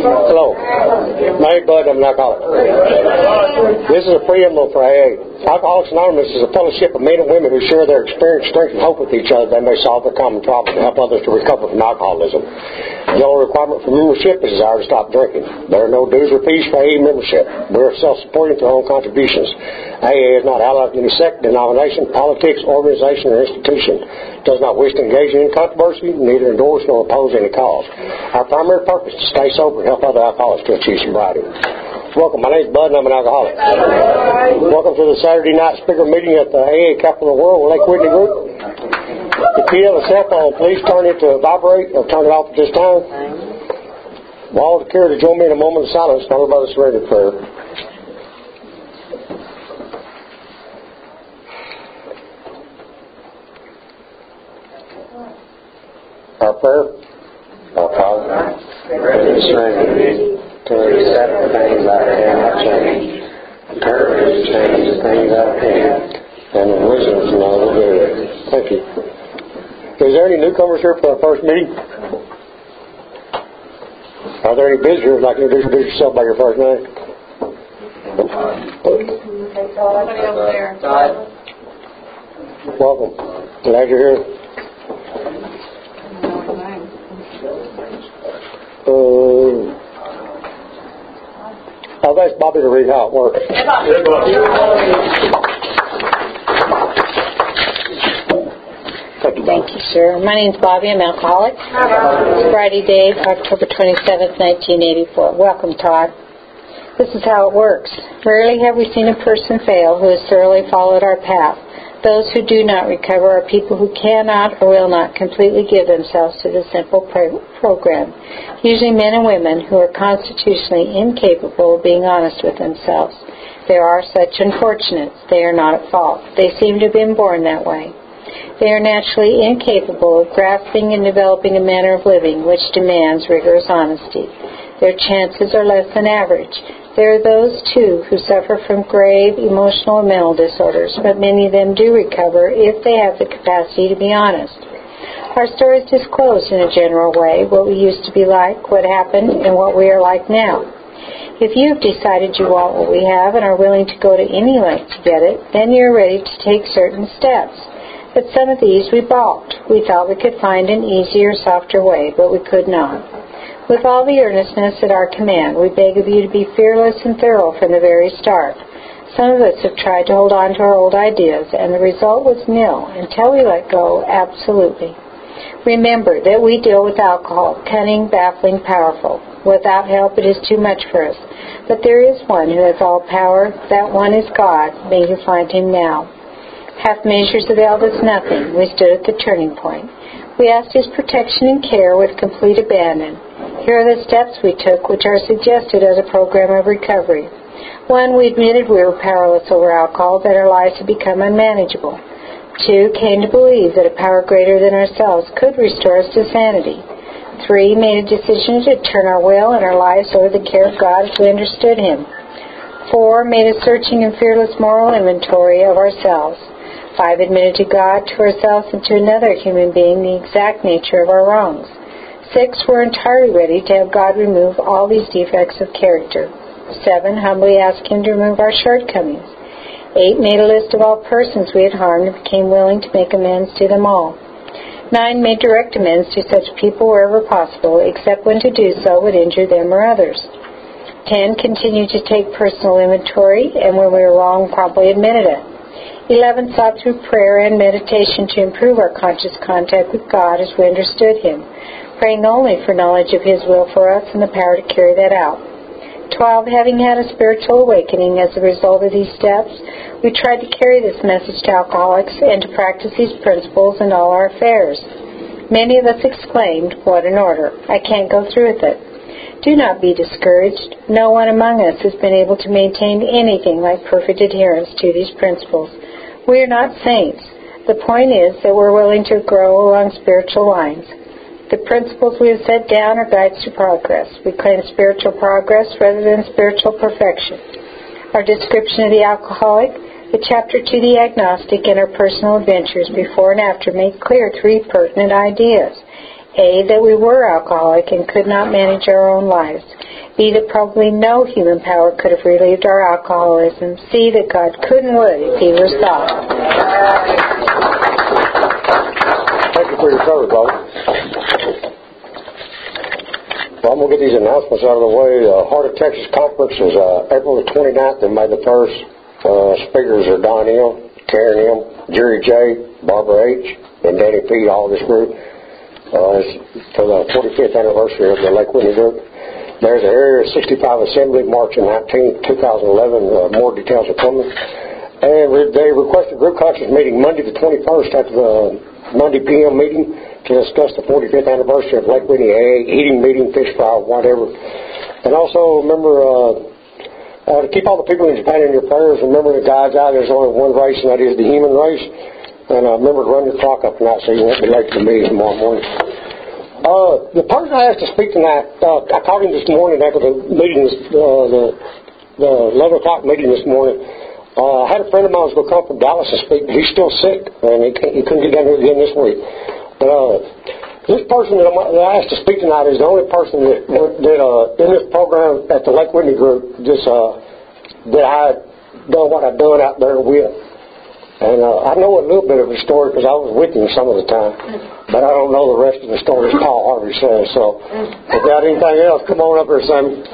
Hello. My name's Bud. I'm an alcoholic. This is a preamble for AA. Alcoholics Anonymous is a fellowship of men and women who share their experience, strength, and hope with each other that may solve their common problem and help others to recover from alcoholism. The only requirement for membership is desire to stop drinking. There are no dues or fees for AA membership. We are self-supporting through our own contributions. AA is not allied to any sect, denomination, politics, organization, or institution. It does not wish to engage in any controversy, neither endorse nor oppose any cause. Our primary purpose is to stay sober and help other alcoholics to achieve sobriety. Welcome. My name is Bud and I'm an alcoholic. Welcome to the Saturday night speaker meeting at the AA Capital of the World Lake Whitney Group. If you have a cell phone, please turn it to vibrate or turn it off at this time. All care to join me in a moment of silence, followed by the surrender prayer. Our prayer. Our Father, surrender me to accept the things I cannot change, the courage to change the things I can, and the wisdom to know the good. Thank you. Is there any newcomers here for our first meeting? Are there any visitors who'd like to introduce yourself by your first name? Somebody over there. Welcome. Glad you're here. I'll ask Bobby to read how it works. Thank you, sir. My name's Bobby. I'm an alcoholic. Friday date, October 27th, 1984. Welcome, Todd. This is how it works. Rarely have we seen a person fail who has thoroughly followed our path. Those who do not recover are people who cannot or will not completely give themselves to the simple program. Usually men and women who are constitutionally incapable of being honest with themselves. There are such unfortunates. They are not at fault. They seem to have been born that way. They are naturally incapable of grasping and developing a manner of living which demands rigorous honesty. Their chances are less than average. There are those, too, who suffer from grave emotional and mental disorders, but many of them do recover if they have the capacity to be honest. Our stories disclose in a general way what we used to be like, what happened, and what we are like now. If you've decided you want what we have and are willing to go to any length to get it, then you're ready to take certain steps. But some of these we balked. We thought we could find an easier, softer way, but we could not. With all the earnestness at our command, we beg of you to be fearless and thorough from the very start. Some of us have tried to hold on to our old ideas, and the result was nil until we let go absolutely. Remember that we deal with alcohol, cunning, baffling, powerful. Without help, it is too much for us. But there is one who has all power. That one is God. May you find him now. Half measures availed us nothing. We stood at the turning point. We asked his protection and care with complete abandon. Here are the steps we took, which are suggested as a program of recovery. 1, we admitted we were powerless over alcohol, that our lives had become unmanageable. 2, came to believe that a power greater than ourselves could restore us to sanity. 3, made a decision to turn our will and our lives over the care of God as we understood him. 4, made a searching and fearless moral inventory of ourselves. 5, admitted to God, to ourselves, and to another human being the exact nature of our wrongs. 6, we're entirely ready to have God remove all these defects of character. 7, humbly asked him to remove our shortcomings. 8, made a list of all persons we had harmed and became willing to make amends to them all. 9, made direct amends to such people wherever possible, except when to do so would injure them or others. 10, continued to take personal inventory, and when we were wrong, promptly admitted it. 11, sought through prayer and meditation to improve our conscious contact with God as we understood him, praying only for knowledge of his will for us and the power to carry that out. 12, having had a spiritual awakening as a result of these steps, we tried to carry this message to alcoholics and to practice these principles in all our affairs. Many of us exclaimed, "What an order! I can't go through with it." Do not be discouraged. No one among us has been able to maintain anything like perfect adherence to these principles. We are not saints. The point is that we're willing to grow along spiritual lines. The principles we have set down are guides to progress. We claim spiritual progress rather than spiritual perfection. Our description of the alcoholic, the chapter to the agnostic, and our personal adventures before and after make clear 3 pertinent ideas. A, that we were alcoholic and could not manage our own lives. B, that probably no human power could have relieved our alcoholism. C, that God could and would if He were sought. Thank you for your cover, brother. Well, I'm going to get these announcements out of the way. Heart of Texas Conference is April the 29th and May the 1st. Speakers are Don M., Karen M., Jerry J., Barbara H., and Danny P., all this group. It's for the 45th anniversary of the Lake Whitney group. There's the Area 65 Assembly, March 19th, 2011. More details are coming. And they requested group conscience meeting Monday the 21st after the Monday p.m. meeting to discuss the 45th anniversary of Lake Whitney AA, eating meeting, fish fry, whatever. And also remember to keep all the people in Japan in your prayers. Remember the God's eye, there's only one race, and that is the human race. And remember to run your clock up tonight so you won't be late to the meeting tomorrow morning. The person I asked to speak tonight, I called him this morning after the meeting, the 11 o'clock meeting this morning. I had a friend of mine who was going to come from Dallas and speak, but he's still sick, and he couldn't get down here again this week. But this person that I asked to speak tonight is the only person that in this program at the Lake Whitney group that I had done what I've done out there with. And I know a little bit of the story because I was with him some of the time, but I don't know the rest of the story as Paul Harvey says. So if you got anything else, come on up here, Sammy.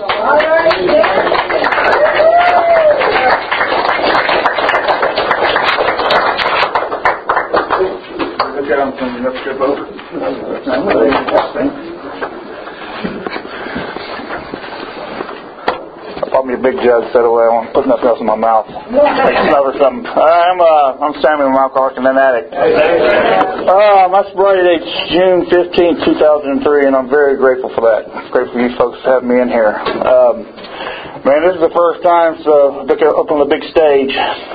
Probably a big jug set away. I won't put nothing else in my mouth. Smell or something. I'm Samuel, I'm alcoholic and an addict. My sobriety date's June 15, 2003, and I'm very grateful for that. Grateful for you folks to have me in here. Man, this is the first time up on the big stage.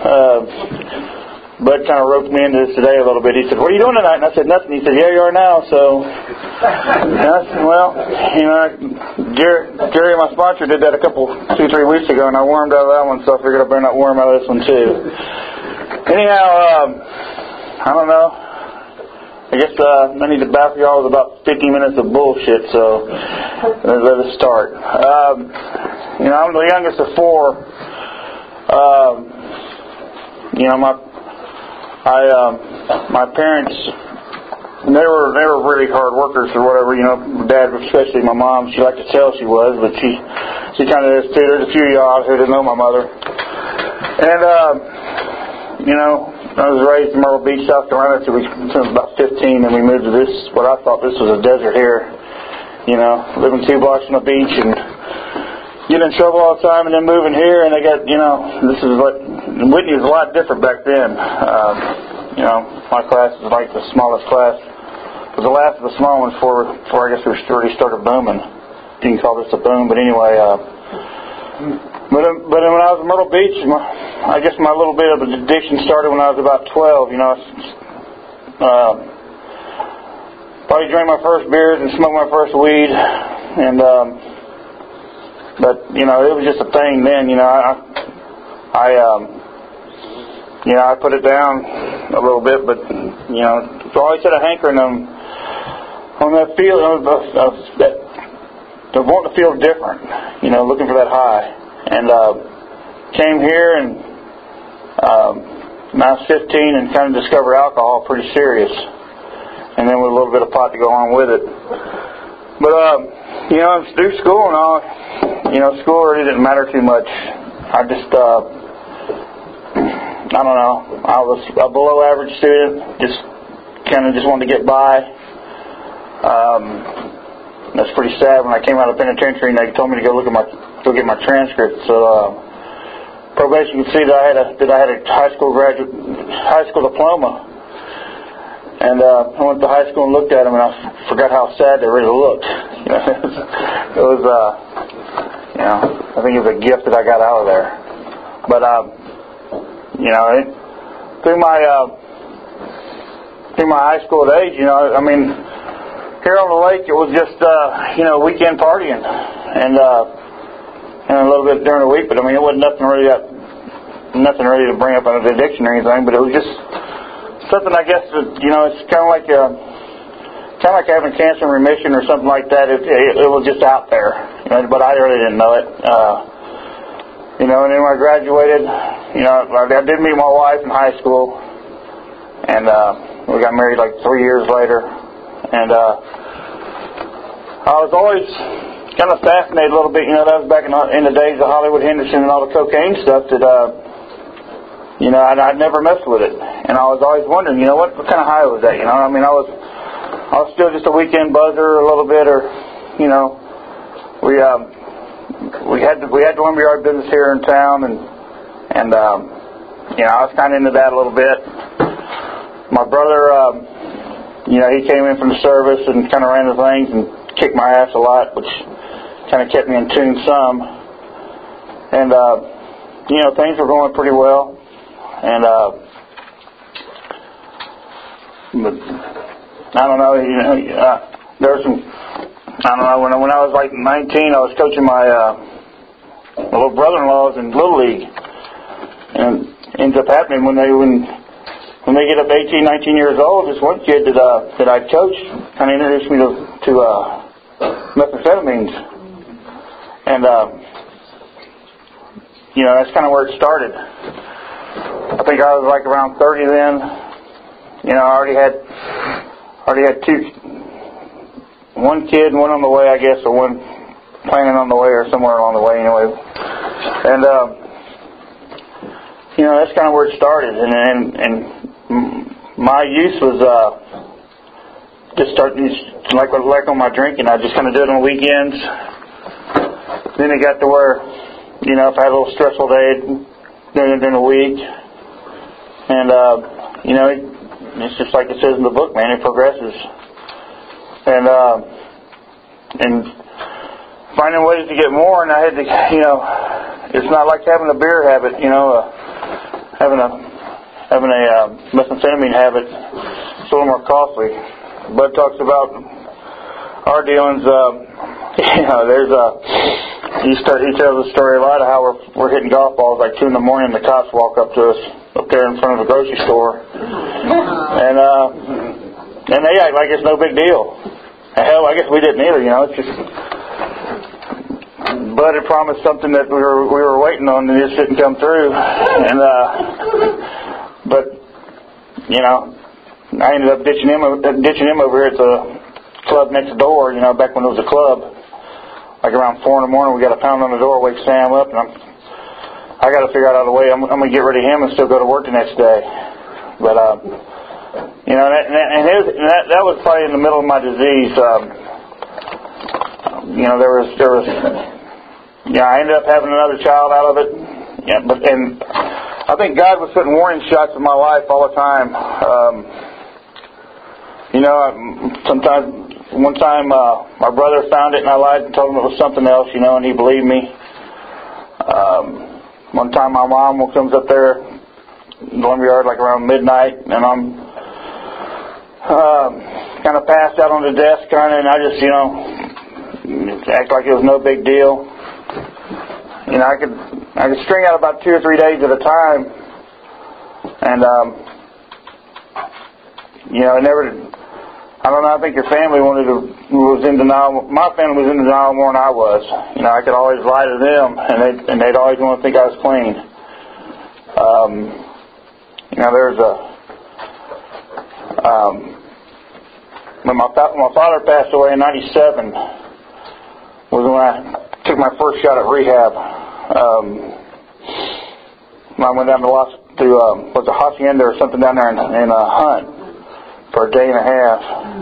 Bud kind of roped me into this today a little bit. He said, "What are you doing tonight?" And I said, "Nothing." He said, "Yeah, you are now." So, and I said, "Well, Jerry, my sponsor, did that 2-3 weeks ago, and I wormed out of that one, so I figured I better not worm out of this one too." Anyhow, I don't know. I guess I need to back y'all with about 50 minutes of bullshit. So let us start. I'm the youngest of four. My parents, they were really hard workers or whatever. Dad, especially my mom, she liked to tell she was, but she kind of is too. There's a few of y'all out here that know my mother. And I was raised in Myrtle Beach, South Carolina, until I was about 15, and we moved to what I thought this was a desert here. Living 2 blocks from the beach and getting in trouble all the time, and then moving here, and they got, Whitney was a lot different back then. My class was like the smallest class. It was the last of the small ones before I guess we already started booming. You can call this a boom, but anyway. But when I was in Myrtle Beach, I guess my little bit of addiction started when I was about 12. Probably drank my first beers and smoked my first weed, and but it was just a thing then. I put it down a little bit, but I always had a hankering on that feeling of wanting to feel different. Looking for that high, and came here and when I was 15 and kind of discovered alcohol pretty serious, and then with a little bit of pot to go on with it. But through school and all, school really didn't matter too much. I just I don't know. I was a below average student. Just wanted to get by. That's pretty sad. When I came out of the penitentiary, and they told me to go get my transcript. So probation could see that I had a high school diploma. And I went to high school and looked at them, and I forgot how sad they really looked. It was I think it was a gift that I got out of there. But through my high school age, here on the lake it was just weekend partying and a little bit during the week. But it wasn't nothing really to bring up an addiction or anything. But it was just something, I guess, that, it's kind of like having cancer remission or something like that. It was just out there. but I really didn't know it. And then when I graduated, I did meet my wife in high school, and we got married like 3 years later. And I was always kind of fascinated a little bit. That was back in the days of Hollywood Henderson and all the cocaine stuff that, I'd never messed with it. And I was always wondering, what kind of high was that? I was still just a weekend buzzer a little bit, or, we had the lumberyard business here in town, and I was kind of into that a little bit. My brother, he came in from the service and kind of ran the things and kicked my ass a lot, which kind of kept me in tune some. And, things were going pretty well. And, but I don't know, there was some, I don't know, when I was like 19, I was coaching my little brother-in-laws in Little League. And it ends up happening when they get up 18, 19 years old, this one kid that I coached kind of introduced me to methamphetamines. And, that's kind of where it started. I think I was like around 30 then. I already had one kid and one on the way, I guess, or one planning on the way or somewhere along the way anyway. And, that's kind of where it started. And my use was just starting, like on my drinking, I just kind of do it on the weekends. Then it got to where, if I had a little stressful day during the week. And, it's just like it says in the book, man, it progresses. And finding ways to get more, and I had to, it's not like having a beer habit, having a methamphetamine habit. It's a little more costly. Bud talks about our dealings. He tells a story a lot of how we're hitting golf balls like 2 a.m. and the cops walk up to us up there in front of the grocery store, and they act like it's no big deal. Hell, I guess we didn't either. It's just Bud had promised something that we were waiting on, and it just didn't come through. And but I ended up ditching him over here at the club next door. Back when it was a club. Like around 4 a.m, we got a pound on the door, wake Sam up, and I got to figure out a way. I'm going to get rid of him and still go to work the next day. But that was probably in the middle of my disease. There was. I ended up having another child out of it. Yeah, and I think God was putting warning shots in my life all the time. Sometimes. One time, my brother found it, and I lied and told him it was something else, and he believed me. One time, my mom comes up there in the lumberyard like around midnight, and I'm kind of passed out on the desk, and I just, act like it was no big deal. I could string out about 2 or 3 days at a time, and it never. I don't know, I think your family was in denial. My family was in denial more than I was. I could always lie to them, and they'd always want to think I was clean. There's when my father passed away in 97 was when I took my first shot at rehab. I went down to was a hacienda or something down there in Hunt. For a day and a half.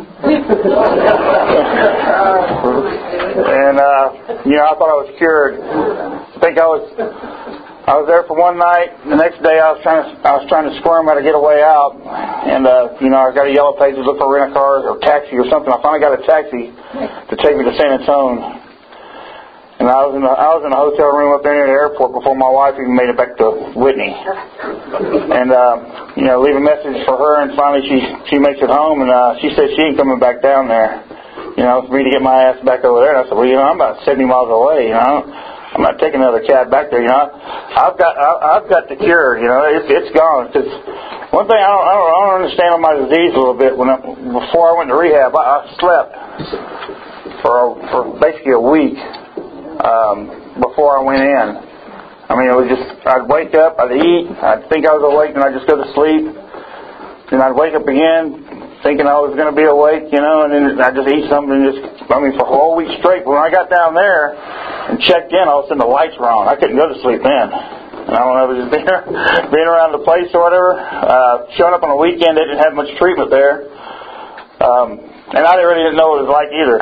And, I thought I was cured. I think I was there for one night. The next day I was trying to squirm how to get a way out. And, I got a yellow page to look for rent-a-car or taxi or something. I finally got a taxi to take me to San Antonio. And I was in a hotel room up there near the airport before my wife even made it back to Whitney. And, leave a message for her, and finally she makes it home, and she says she ain't coming back down there, for me to get my ass back over there. And I said, well, I'm about 70 miles away, I'm not taking another cab back there, I've got the cure, it's gone. Because one thing I don't understand on my disease a little bit, before I went to rehab, I slept for basically a week. before I went in. I mean, it was just, I'd wake up, I'd eat, I'd think I was awake, and I'd just go to sleep. Then I'd wake up again, thinking I was going to be awake, and then I'd just eat something and for a whole week straight. But when I got down there and checked in, all of a sudden the lights were on. I couldn't go to sleep then. And I don't know if it was just being around the place or whatever. Showing up on a weekend, they didn't have much treatment there. And I really didn't know what it was like either,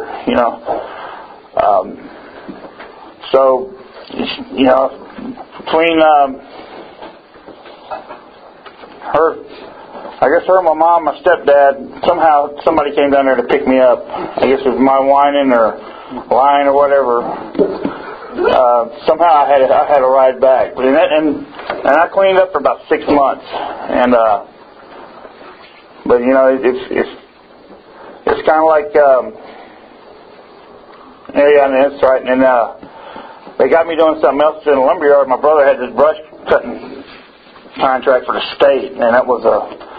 So, between her and my mom, my stepdad, somehow somebody came down there to pick me up. I guess it was my whining or lying or whatever. Somehow I had a ride back. And I cleaned up for about 6 months. And, but it's kind of like, that's right. And they got me doing something else in a lumberyard. My brother had this brush cutting contract for the state, and that wasn't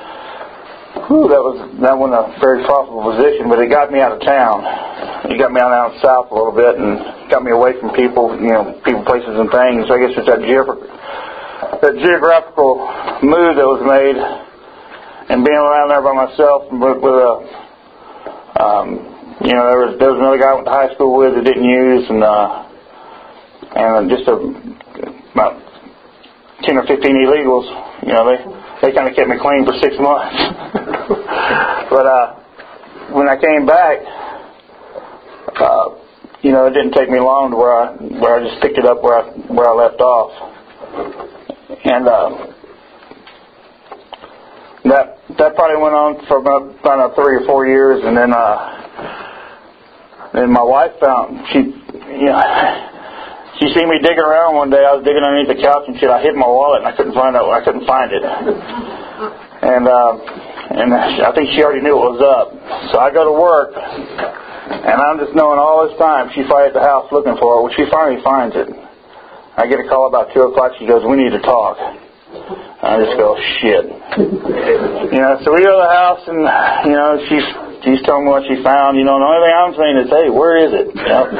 a very profitable position, but it got me out of town. It got me out south a little bit and got me away from people, people, places, and things. So I guess it's that geographical move that was made, and being around there by myself with there was another guy I went to high school with that didn't use, and just about 10 or 15 illegals. They kind of kept me clean for 6 months. But when I came back, it didn't take me long to where I just picked it up where I left off, and that probably went on for about 3 or 4 years, and then my wife found she seen me digging around one day. I was digging underneath the couch and shit. I hid my wallet and I couldn't find it. And I think she already knew what was up. So I go to work, and I'm just knowing all this time she's probably at the house looking for it. Well, she finally finds it. I get a call about 2 o'clock. She goes, "We need to talk." I just go, "Shit." So we go to the house, and she's telling me what she found. The only thing I'm saying is, "Hey, where is it?"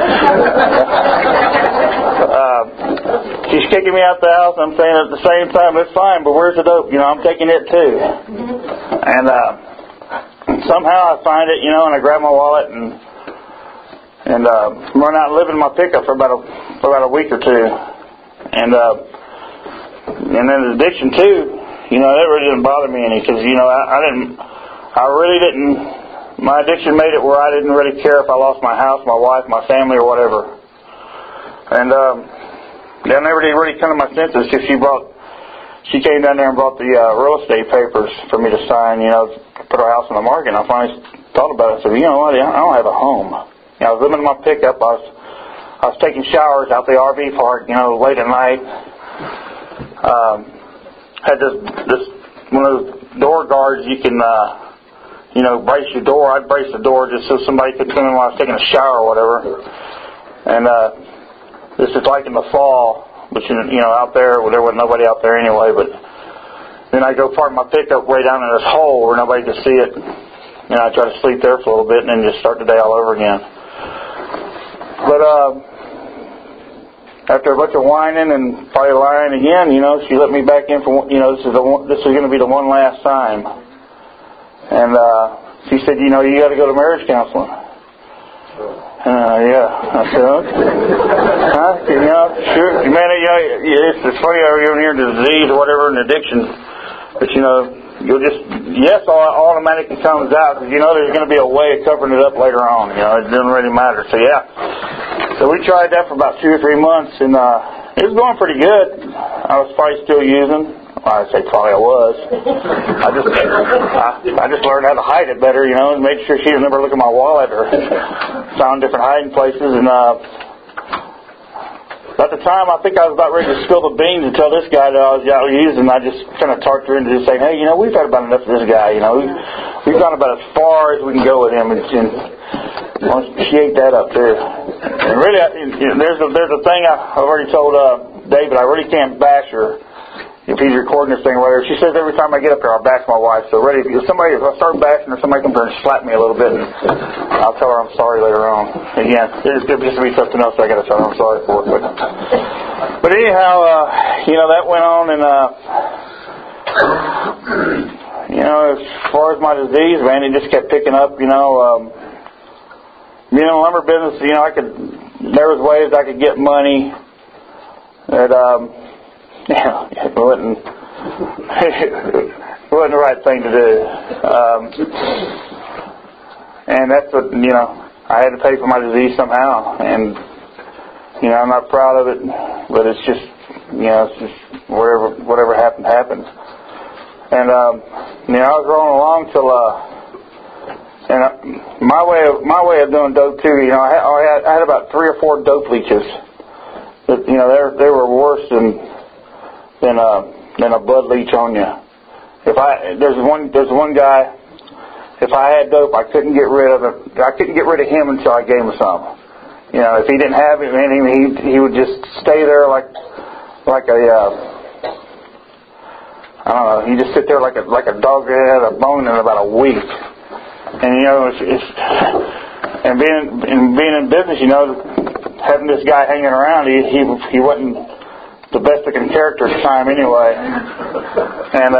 She's kicking me out the house. I'm saying at the same time, "It's fine, but where's the dope?" I'm taking it too. And somehow I find it, and I grab my wallet and run out and live in my pickup for about a week or two. And then the addiction too, that really didn't bother me any, because I really didn't. My addiction made it where I didn't really care if I lost my house, my wife, my family, or whatever. And I never did really come to my senses because she came down there and brought the real estate papers for me to sign, to put our house on the market. And I finally thought about it. I said, "You know what? I don't have a home." I was living in my pickup. I was taking showers out the RV park, late at night. Had this one of those door guards you can brace your door. I'd brace the door just so somebody could come in while I was taking a shower or whatever. And this is like in the fall, but out there, there wasn't nobody out there anyway. But then I go park my pickup way down in this hole where nobody could see it. I try to sleep there for a little bit and then just start the day all over again. But after a bunch of whining and probably lying again, she let me back in for this is going to be the one last time. And she said, "You got to go to marriage counseling." Yeah. I said, "Okay." Sure. Man, it's funny how you're hearing the disease or whatever, an addiction. But, you'll just, yes, automatically comes out, because there's going to be a way of covering it up later on. It doesn't really matter. So, yeah. So we tried that for about 2 or 3 months, and it was going pretty good. I was probably still using. I'd say probably I was. I just learned how to hide it better, and made sure she didn't ever look at my wallet or found different hiding places. And at the time, I think I was about ready to spill the beans and tell this guy that I was out using. I just kind of talked her into just saying, "Hey, we've had about enough of this guy. We've gone about as far as we can go with him." And she ate that up too. And really, there's a thing I've already told David. I really can't bash her. if he's recording this thing or whatever, she says every time I get up there, I'll bash my wife. So ready, if I start bashing her, somebody come there and slap me a little bit, and I'll tell her I'm sorry later on. Again, it's going to be something else I got to tell her I'm sorry for. But anyhow, that went on, and as far as my disease, man, it just kept picking up. Being in the lumber business, there was ways I could get money that it wasn't the right thing to do. And that's what, I had to pay for my disease somehow. And, I'm not proud of it, but it's just, it's just whatever happened. And, I was rolling along till, my way of doing dope too, I had about 3 or 4 dope leeches that, they were worse than a blood leech on you. There's one guy, if I had dope, I couldn't get rid of it. I couldn't get rid of him until I gave him some. If he didn't have it, man, he would just stay there like a I don't know. He just sit there like a dog that had a bone in about a week. And and being in business, having this guy hanging around, he wasn't the best looking character at the time anyway. And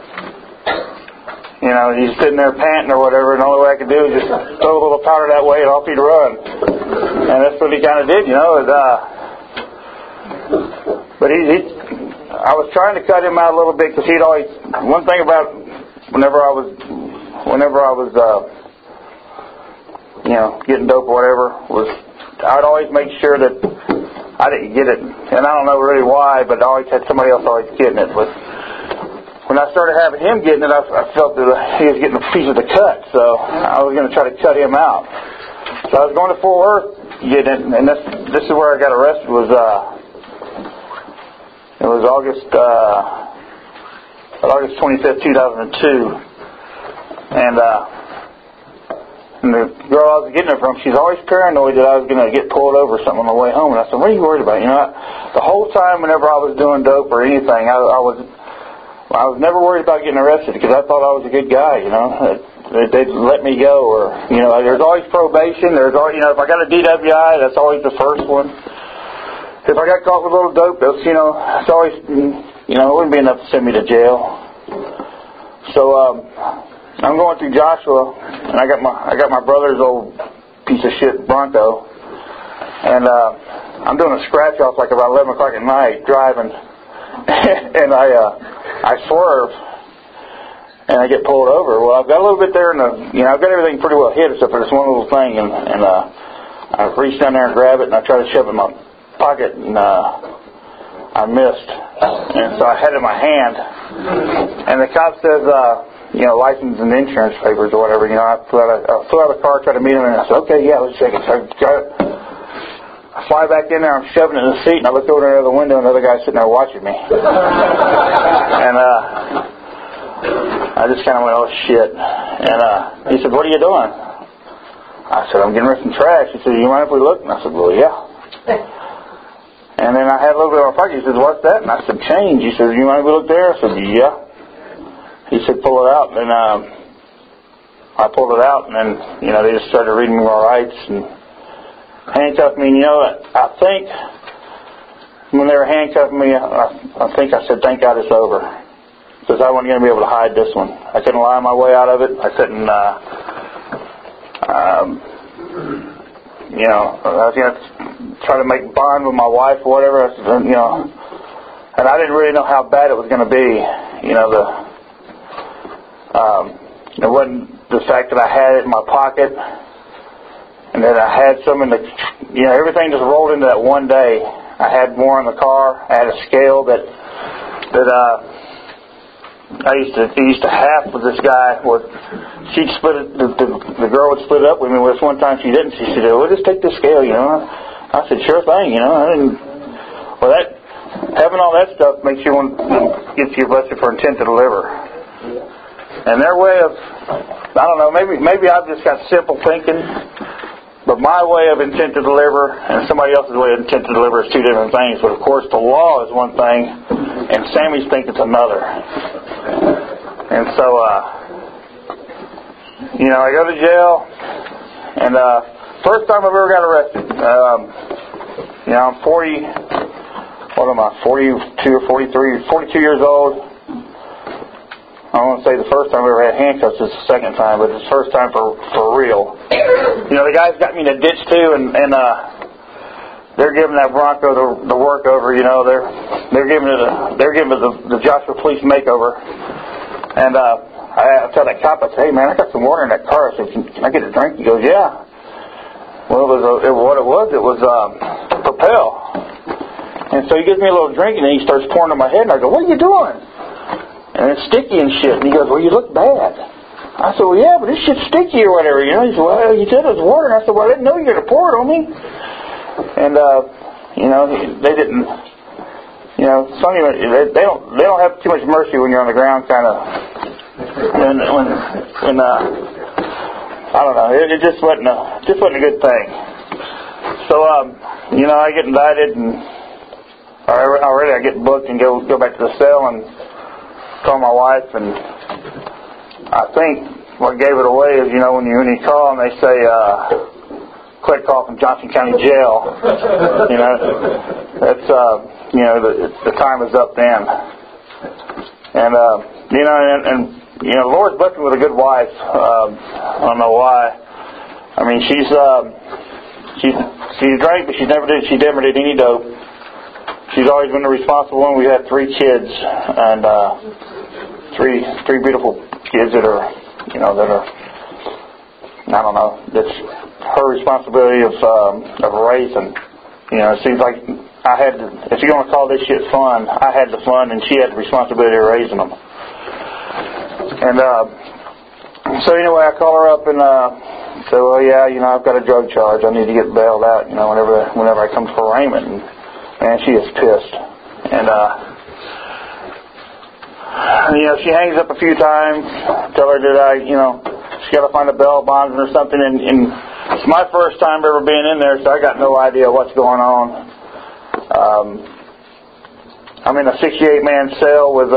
he's sitting there panting or whatever, and the only way I could do is just throw a little powder that way and off he'd run. And that's what he kind of did, But I was trying to cut him out a little bit because he'd always. One thing about whenever I was getting dope or whatever was I'd always make sure that I didn't get it, and I don't know really why, but I always had somebody else always getting it. But when I started having him getting it, I felt that he was getting a piece of the cut, so I was going to try to cut him out. So I was going to Fort Worth getting it, and this is where I got arrested. It was August 25th, 2002, and the girl I was getting it from, she's always paranoid that I was going to get pulled over or something on the way home. And I said, "What are you worried about?" The whole time, whenever I was doing dope or anything, I was never worried about getting arrested because I thought I was a good guy. They'd let me go, or there's always probation. There's always, if I got a DWI, that's always the first one. If I got caught with a little dope, it's always, it wouldn't be enough to send me to jail. So I'm going through Joshua, and I got my brother's old piece of shit Bronco, and I'm doing a scratch off like about 11 o'clock at night driving, and I swerve, and I get pulled over. Well, I've got a little bit there, and I've got everything pretty well hit except for this one little thing, and I reach down there and grab it, and I try to shove it in my pocket, and I missed, and so I had it in my hand, and the cop says, license and insurance papers or whatever. I flew out of the car, tried to meet him, and I said, "Okay, yeah, let's check it." So I fly back in there, I'm shoving it in the seat, and I look over there the window, and another guy's sitting there watching me, and I just kind of went, "Oh shit!" And he said, "What are you doing?" I said, "I'm getting rid of some trash." He said, "You mind if we look?" And I said, "Well, yeah." And then I had a little bit in my pocket. He said, "What's that?" And I said, "Change." He said, "You mind if we look there?" I said, "Yeah." He said, "Pull it out." And I pulled it out, and then, they just started reading my rights and handcuffed me. And, I think when they were handcuffing me, I think I said, "Thank God it's over." Because I wasn't going to be able to hide this one. I couldn't lie my way out of it. I couldn't, I was going to try to make bond with my wife or whatever. And I didn't really know how bad it was going to be. It wasn't the fact that I had it in my pocket and that I had some in the, everything just rolled into that one day. I had more in the car. I had a scale that I used to half with this guy. She'd split it, the girl would split it up with me. This one time she didn't. She said, "Well, just take this scale, I said, "Sure thing, having all that stuff makes you gets you busted for intent to deliver. And their way of, I don't know, maybe I've just got simple thinking, but my way of intent to deliver and somebody else's way of intent to deliver is two different things. But of course, the law is one thing, and Sammy's thinking it's another. And so, I go to jail, and first time I've ever got arrested. I'm 42 or 43, 42 years old. I don't want to say the first time I ever had handcuffs is the second time, but it's the first time for real. The guys got me in a ditch too, and they're giving that Bronco the work over. They're giving it the Joshua Police makeover. And I tell that cop, I say, hey man, I got some water in that car. I said, can I get a drink? He goes, yeah. Well, it was Propel. And so he gives me a little drink, and then he starts pouring on my head, and I go, what are you doing? And it's sticky and shit. And he goes, well, you look bad. I said, well, yeah, but this shit's sticky or whatever. He said, well, you said it was water. And I said, well, I didn't know you were going to pour it on me. And, they didn't, some of them, they don't have too much mercy when you're on the ground, kind of. When I don't know. It just wasn't a good thing. So, I get indicted, and already I get booked and go back to the cell and call my wife, and I think what gave it away is, when you call and they say, collect call from Johnson County Jail, that's, the time is up then. And, the Lord's blessed me with a good wife. I don't know why. I mean, she drank, but she never did any dope. She's always been the responsible one. We had 3 kids, and three beautiful kids that are, I don't know, that's her responsibility of raising. It seems like I had to, if you're going to call this shit fun, I had the fun, and she had the responsibility of raising them. And so anyway, I call her up and say, well, yeah, I've got a drug charge. I need to get bailed out, whenever I come for arraignment. And man, she is pissed. And she hangs up a few times. Tell her that she's got to find a bail bondsman or something. And it's my first time ever being in there, so I got no idea what's going on. I'm in a 68-man cell with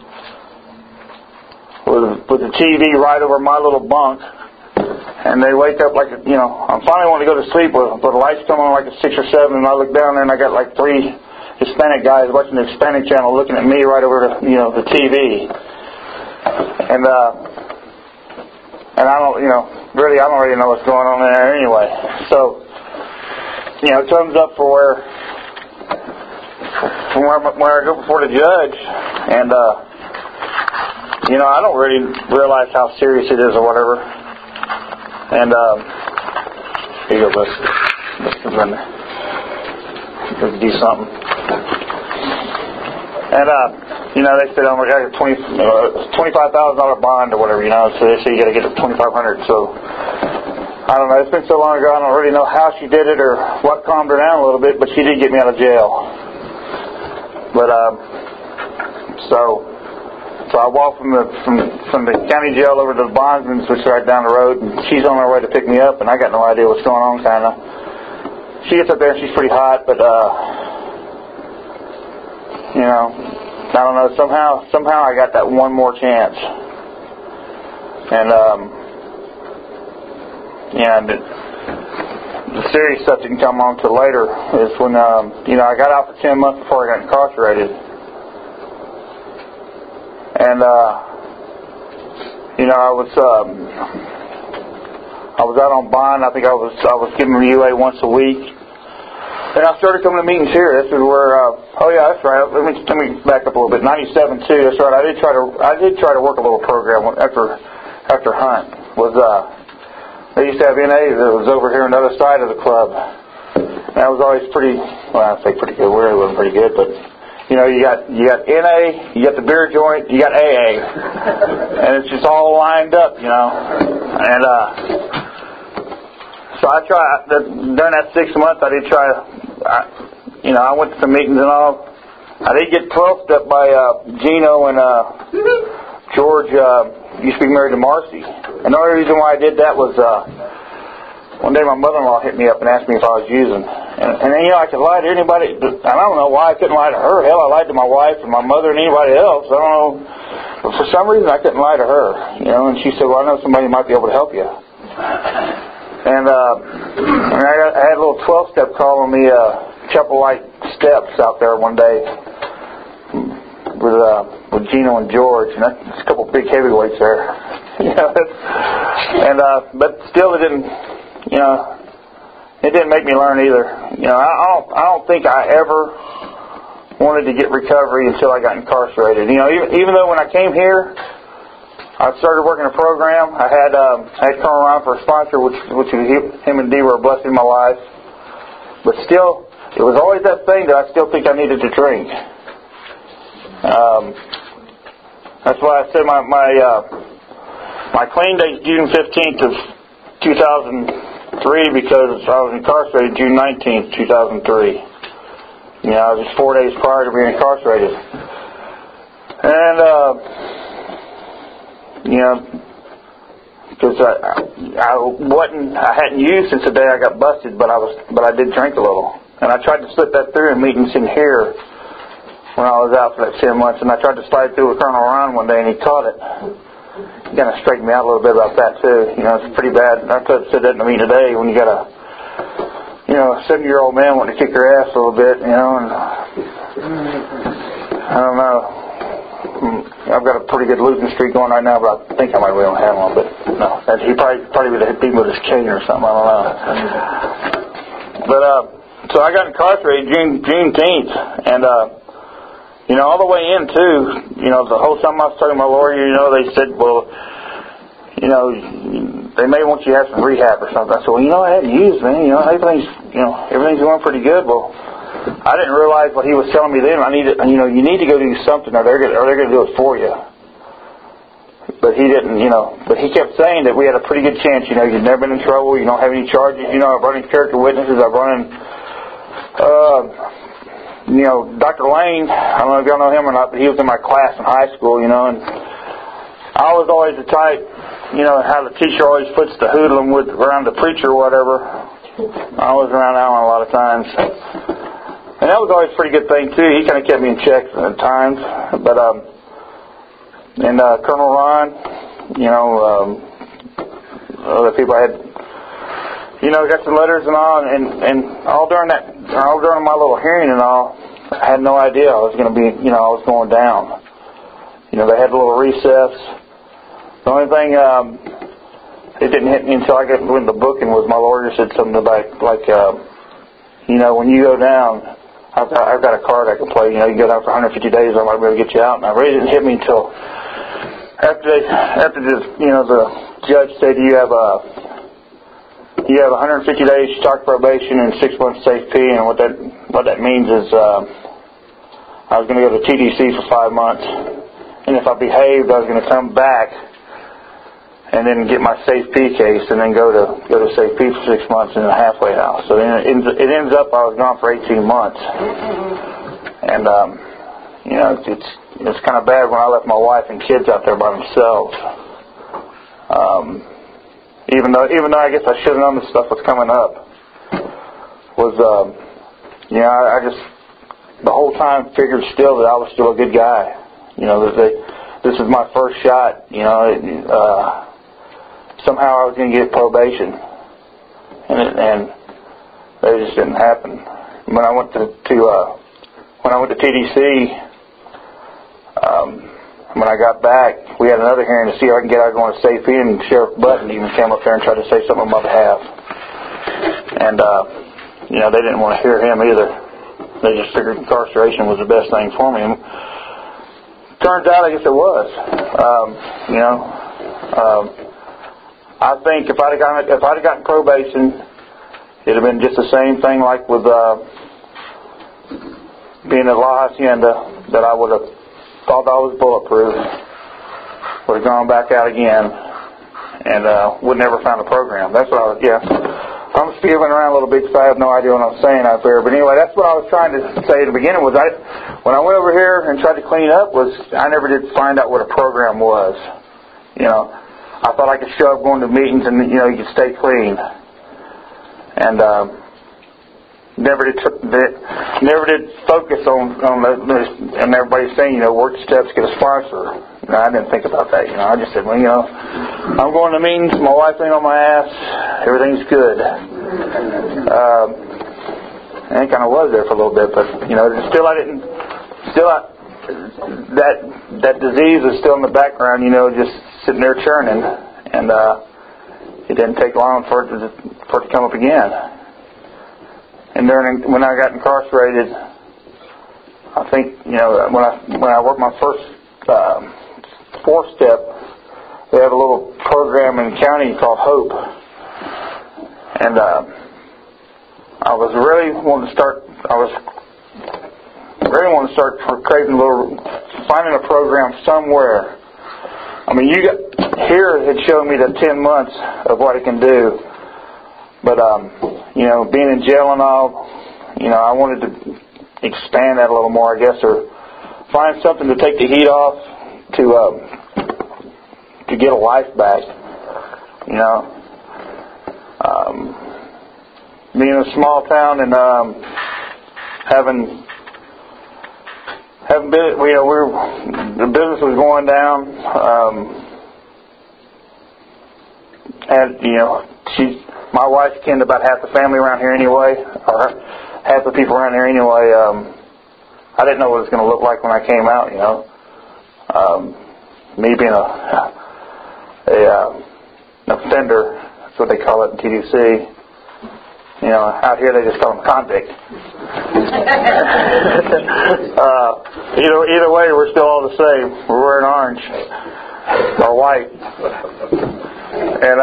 the TV right over my little bunk. And they wake up like, I'm finally wanting to go to sleep, but the lights come on like at 6 or 7, and I look down there and I got like 3 Hispanic guys watching the Hispanic channel looking at me right over the TV. And I don't, really, I don't really know what's going on there anyway. So, it comes up for where I go before the judge, and, I don't really realize how serious it is or whatever. And, here you go, bud. Let's do something. And, they said, oh my God, $25,000 bond or whatever, so they say you got to get it $2,500. So, I don't know, it's been so long ago, I don't really know how she did it or what calmed her down a little bit, but she did get me out of jail. But, so I walked from the county jail over to the bondsman's, which is right down the road, and she's on her way to pick me up, and I got no idea what's going on, kind of. She gets up there and she's pretty hot, but, I don't know, somehow I got that one more chance. And, the serious stuff didn't come on until later is when, I got out for 10 months before I got incarcerated. And, I was out on bond. I think I was giving UA once a week. And I started coming to meetings here. This is where, that's right. Let me back up a little bit. 97 too. That's right. I did try to work a little program after Hunt. They used to have NA that was over here on the other side of the club. And that was always pretty. Well, I'd say pretty good. We really wasn't pretty good, but you got NA, you got the beer joint, you got AA, and it's just all lined up, And so I tried during that 6 months. I did try. I went to some meetings and all. I did get profed up by Gino and George. Used to be married to Marcy. And the only reason why I did that was one day my mother-in-law hit me up and asked me if I was using. And then, I could lie to anybody. I don't know why I couldn't lie to her. Hell, I lied to my wife and my mother and anybody else. I don't know. But for some reason, I couldn't lie to her. And she said, well, I know somebody who might be able to help you. And I had a little 12-step call on the Chapel Light steps out there one day with Gino and George. And that's a couple big heavyweights there. But still, it didn't, it didn't make me learn either. I don't think I ever wanted to get recovery until I got incarcerated. Even though when I came here, I started working a program. I had Colonel Ron for a sponsor, which him and Dee were a blessing in my life. But still, it was always that thing that I still think I needed to drink. That's why I said my clean date is June 15th of 2003 because I was incarcerated June 19th, 2003. I was just 4 days prior to being incarcerated. And, because I hadn't used since the day I got busted, but I did drink a little. And I tried to slip that through in meetings in here when I was out for that 10 months. And I tried to slide through with Colonel Ron one day, and he caught it. He kind of straightened me out a little bit about that, too. It's pretty bad. I said that in the meeting today when you got a 7-year-old man wanting to kick your ass a little bit, and I don't know. I've got a pretty good losing streak going right now, but I think I might be able to handle him. But no, he probably would have hit me with his cane or something. I don't know. But so I got incarcerated Juneteenth, and all the way in too. The whole time I was talking to my lawyer, they said, well, they may want you to have some rehab or something. I said, well, I hadn't used, man. Everything's going pretty good. Well, I didn't realize what he was telling me then. You need to go do something, or they're going to do it for you. But he didn't, But he kept saying that we had a pretty good chance. You've never been in trouble. You don't have any charges. I've run in character witnesses. I've run in, Dr. Lane. I don't know if y'all know him or not, but he was in my class in high school. And I was always the type, how the teacher always puts the hoodlum around the preacher or whatever. I was around Alan a lot of times. And that was always a pretty good thing, too. He kind of kept me in check at times. But, Colonel Ron, other people I had, got some letters and all, and all during my little hearing and all, I had no idea I was going to be, I was going down. They had a little recess. The only thing, it didn't hit me until I got into the booking was my lawyer said something about, when you go down, I've got a card I can play. You can go down for 150 days. I might be able to get you out. And it really didn't hit me until after the judge said you have 150 days stock probation and 6 months safe P. And what that means is I was going to go to TDC for 5 months, and if I behaved, I was going to come back and then get my safe P case, and then go to safe P for 6 months in a halfway house. So then it ends up I was gone for 18 months, and it's kind of bad when I left my wife and kids out there by themselves. Even though I guess I should have known this stuff was coming up. I just the whole time figured still that I was still a good guy. This is my first shot. Somehow I was going to get probation, and that just didn't happen. When I went to TDC, when I got back, we had another hearing to see if I can get out going to safe P, and Sheriff Button even came up there and tried to say something on my behalf. And they didn't want to hear him either. They just figured incarceration was the best thing for me. And turns out, I guess it was. I think if I'd have gotten probation, it'd have been just the same thing like with being at La Hacienda, that I would have thought I was bulletproof, would have gone back out again, and would never found a program. That's what I'm spewing around a little bit because I have no idea what I'm saying out there. But anyway, that's what I was trying to say at the beginning was when I went over here and tried to clean up I never did find out what a program was. I thought I could show up going to meetings and, you could stay clean. And never did focus on and everybody's saying, work steps, get a sponsor. I didn't think about that. I just said, well, I'm going to meetings. My wife ain't on my ass. Everything's good. And it kind of was there for a little bit, but that disease is still in the background. Just sitting there churning, and it didn't take long for it to come up again. And when I got incarcerated, I think when I worked my first 4-step, they have a little program in the county called Hope, and I was really wanting to start finding a program somewhere. I mean, here had shown me the 10 months of what it can do, but being in jail and all, I wanted to expand that a little more, I guess, or find something to take the heat off to get a life back. Being in a small town and having been, the business was going down. My wife kenned about half the family around here anyway, or half the people around here anyway. I didn't know what it was going to look like when I came out. Me being an offender, that's what they call it in TDC. Out here they just call them convict. Either way, we're still all the same. We're wearing orange or white, and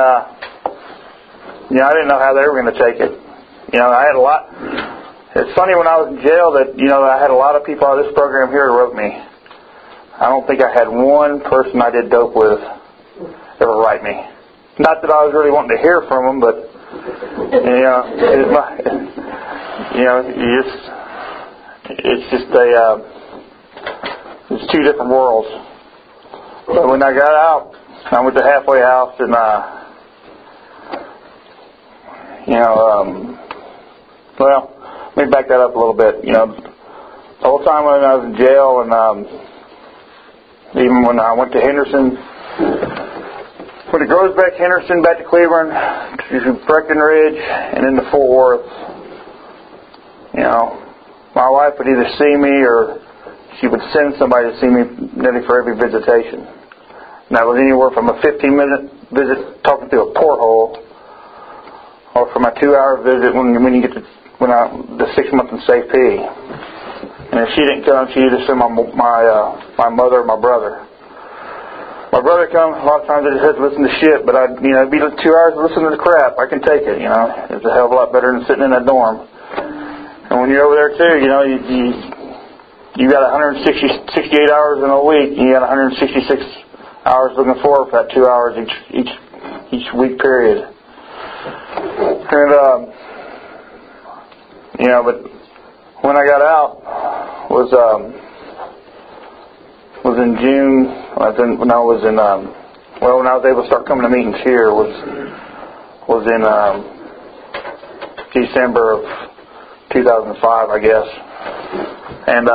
I didn't know how they were going to take it. I had a lot. It's funny, when I was in jail that I had a lot of people out of this program here who wrote me. I don't think I had one person I did dope with ever write me. Not that I was really wanting to hear from them, but it's two different worlds. But when I got out, I went to halfway house, and well, let me back that up a little bit. The whole time when I was in jail, and even when I went to Henderson, went to Groesbeck, Henderson, back to Cleveland, to Breckenridge, and into Fort Worth. My wife would either see me or she would send somebody to see me nearly for every visitation. And that was anywhere from a 15-minute visit talking through a porthole, or from a 2-hour visit when you get to the 6-month in Safe P. And if she didn't come, she either sent my mother or my brother. My brother comes, a lot of times I just had to listen to shit, but it'd be 2 hours to listen to the crap. I can take it, It's a hell of a lot better than sitting in that dorm. And when you're over there too, you got 68 hours in a week, and you got 166 hours looking forward for that 2 hours each week period. And but when I got out was in June. When I was able to start coming to meetings here was in December of 2005, I guess. And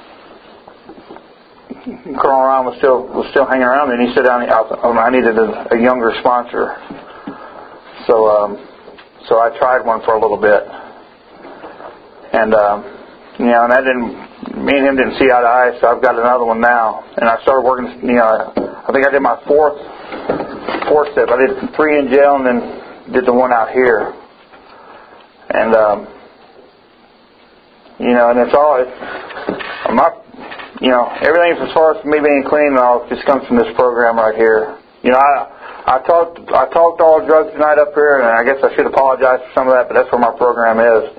Colonel Ryan was still hanging around, and he said I needed a younger sponsor. So I tried one for a little bit, and and that didn't. Me and him didn't see eye to eye, so I've got another one now. And I started working, I think I did my fourth step. I did 3 in jail and then did the one out here. And, and it's all, everything as far as me being clean and all just comes from this program right here. I talked all drugs tonight up here, and I guess I should apologize for some of that, but that's where my program is.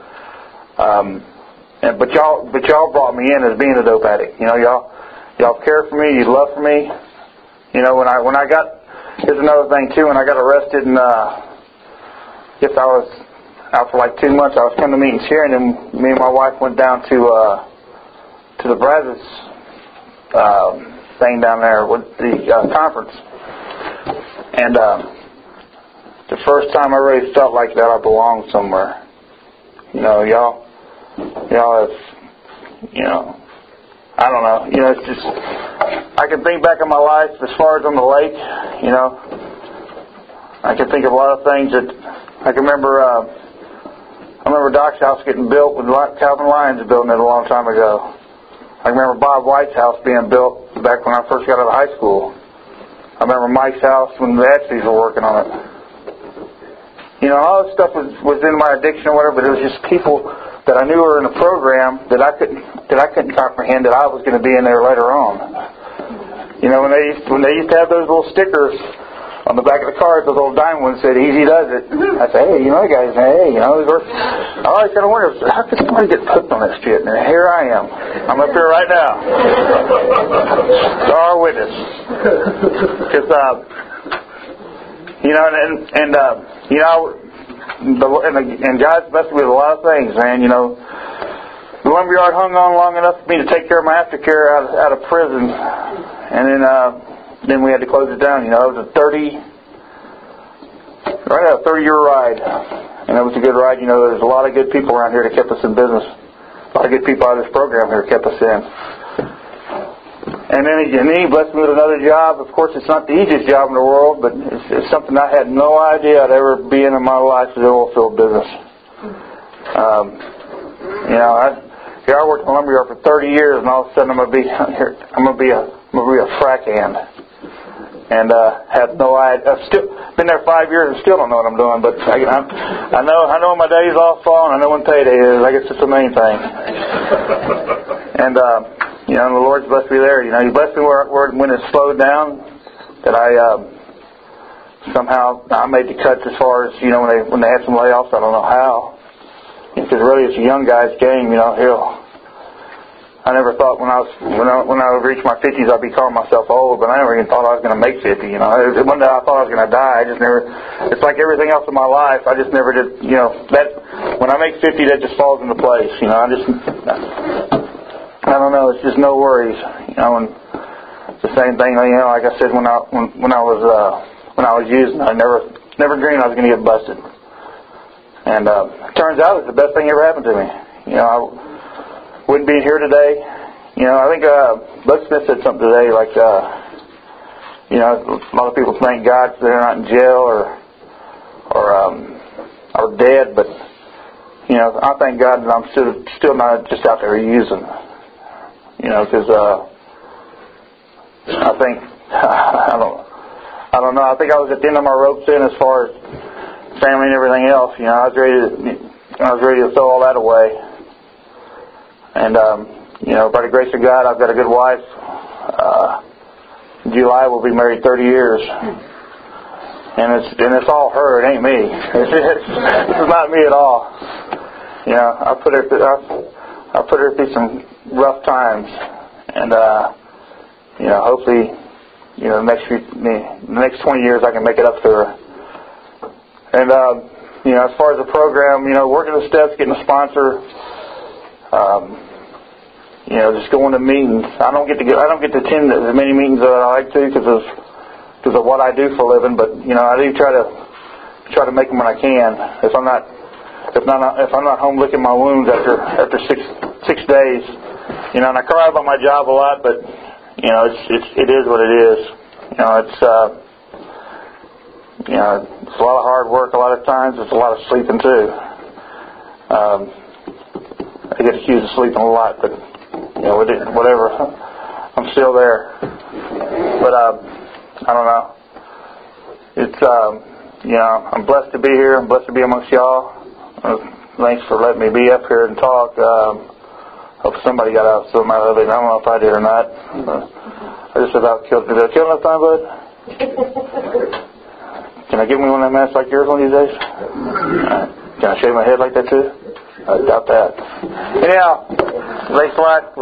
But y'all brought me in as being a dope addict. Y'all care for me. You love for me. When I got, here's another thing too. When I got arrested, and I was out for like 2 months, I was coming to meetings here, and then me and my wife went down to the Brazos thing down there with the conference, and the first time I really felt like that I belonged somewhere. Y'all I don't know. It's just, I can think back on my life as far as on the lake, I can think of a lot of things that I can remember. I remember Doc's house getting built when Calvin Lyons building it a long time ago. I remember Bob White's house being built back when I first got out of high school. I remember Mike's house when the Etsy's were working on it. All this stuff was in my addiction or whatever, but it was just people that I knew were in a program that I couldn't comprehend that I was going to be in there later on. When they used to have those little stickers on the back of the car, those little dime ones said "Easy does it." I said, "Hey, guys, hey, I always kind of wonder, how could somebody get hooked on that shit?" And here I am. I'm up here right now. Our witness. Because, and God's blessed me with a lot of things, man. The lumberyard hung on long enough for me to take care of my aftercare out of prison, and then we had to close it down. It was a 30-year ride, and it was a good ride. There's a lot of good people around here that kept us in business. A lot of good people out of this program here kept us in. And then he blessed me with another job. Of course, it's not the easiest job in the world, but it's something I had no idea I'd ever be in my life, the oil field business. Here I worked in the lumberyard for 30 years, and all of a sudden I'm gonna be a frack hand, and have no idea. I've still been there 5 years and still don't know what I'm doing. But I know when my days off fall, and I know when payday is. I guess it's the main thing. And the Lord's blessed me there. He blessed me when it slowed down. That I somehow I made the cuts as far as when they had some layoffs. I don't know how. Because really, it's a young guy's game. I never thought when I would reach my 50s I'd be calling myself old, but I never even thought I was going to make 50. One day I thought I was going to die. I just never. It's like everything else in my life. I just never did. That when I make 50, that just falls into place. I don't know. It's just no worries. And it's the same thing. Like I said, when I was using, I never dreamed I was going to get busted. And it turns out it's the best thing ever happened to me. I wouldn't be here today. I think Bud Smith said something today like, a lot of people thank God they're not in jail or dead, but I thank God that I'm still not just out there using. Because I think I don't know. I think I was at the end of my ropes then as far as family and everything else. I was ready to throw all that away. And by the grace of God, I've got a good wife. In July we'll be married 30 years, and it's all her. It ain't me. This is not me at all. I put her through some rough times, and hopefully, the next 20 years I can make it up to her. And as far as the program, working the steps, getting a sponsor. Just going to meetings. I don't get to attend as many meetings as I like to because of what I do for a living. But I do try to make them when I can. If I'm not home licking my wounds after 6 days, and I cry about my job a lot. But it is what it is. It's a lot of hard work. A lot of times it's a lot of sleeping too. I get accused of sleeping a lot, but whatever. I'm still there. But I don't know. It's I'm blessed to be here. I'm blessed to be amongst y'all. Thanks for letting me be up here and talk. Hope somebody got out some out of it. I don't know if I did or not. I just about killed. Did I kill enough time, bud? Can I give me one of them masks like yours one of these days? Can I shave my head like that too? I doubt that. Anyhow, thanks a lot.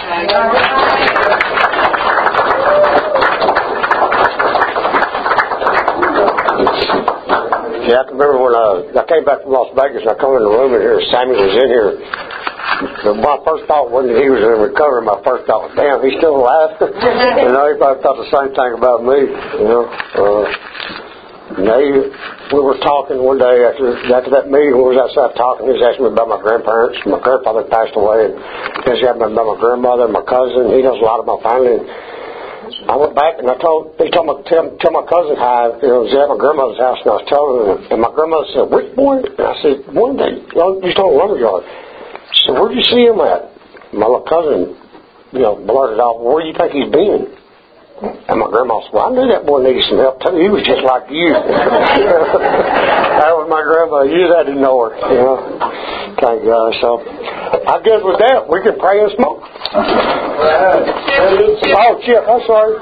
Yeah, I can remember when I came back from Las Vegas and I come in the room in here, Sammy was in here. My first thought wasn't that he was in recovery. My first thought was, damn, he's still alive. He probably thought the same thing about me. we were talking one day after that meeting. We was outside talking. He was asking me about my grandparents. My grandfather passed away, and he was asking me about my grandmother, my cousin. He knows a lot of my family. And I went back and he told me tell my cousin hi. It was at my grandmother's house, and I was telling him. And my grandmother said, "Which boy?" And I said, "One day, just on the lumberyard." She said, "Where'd you see him at?" My little cousin, blurted out, "Where do you think he's been?" And my grandma said, "Well, I knew that boy needed some help too. He was just like you." That was my grandma. You just had to know her, Thank God. So I guess with that, we can pray and smoke. Oh, Chip, I'm sorry.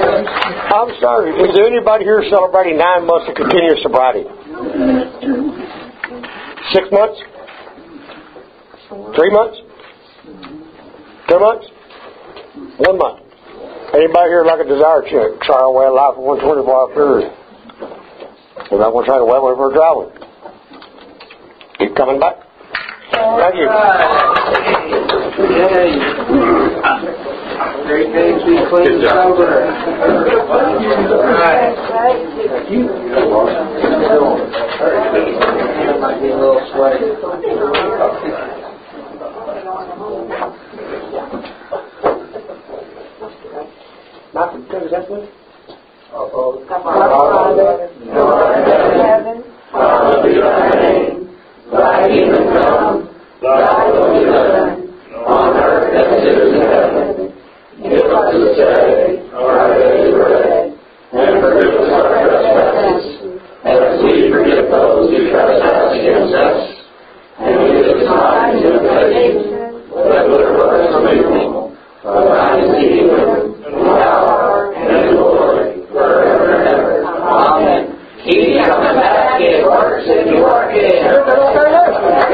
Is there anybody here celebrating 9 months of continuous sobriety? 6 months? 3 months? 2 months? 1 month? Anybody here like a desire check? Try our way of life for 124-hour period. Anybody want to try to wait when we're driving? Keep coming back. Thank you. Great things be clean and sober. Might be a little sweaty. Malcolm, is that one? Father, who art in heaven, hallowed be thy name. Thy kingdom come, thy will be done, on earth as it is in heaven. Give us this day our daily bread, and forgive us our trespasses, as we forgive those who trespass against us. And lead us not into temptation, but deliver us from evil. For thine is the